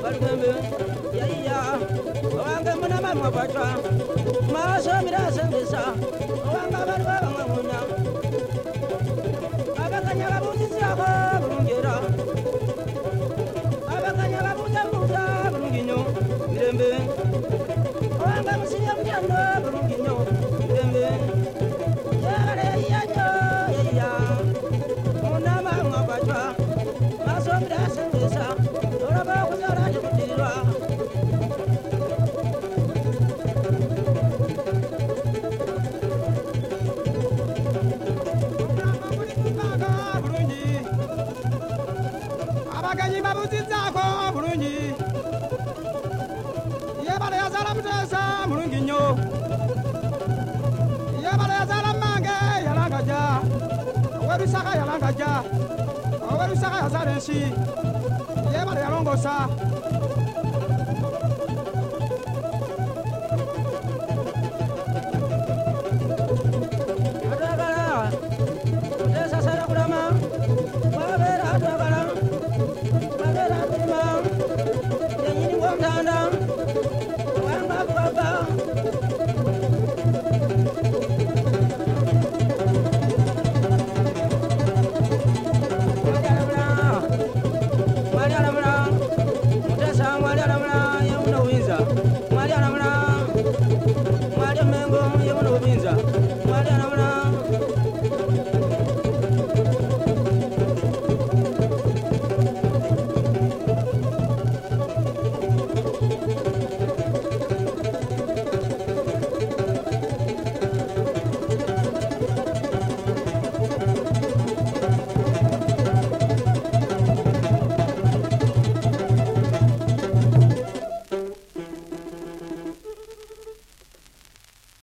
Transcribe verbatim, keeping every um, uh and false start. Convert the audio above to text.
Balgambe, Yaya, Wanga Manama Mabatra, Masa Mirasa Misa, Wanga Barba Mamuna, Abakanya Butizaba, Brungera, Abakanya Buta Buta, Brungino, Mirembe, Wanga Musia Janda, Brungino, Mirembe, Yare Yaya, Yaya, Munama Mabatra, Masa Mirasa Misa, Oraba Uzara Jumdira. Abakanyi babuzizako bulungi yebala yazala mutesa mulungi nnyo yebala yazala mange yalangaja owelusaka yalangaja owelusaka yazala ensi yebala yalongosa adagala mutesa sala kulama wabera adagala Mariana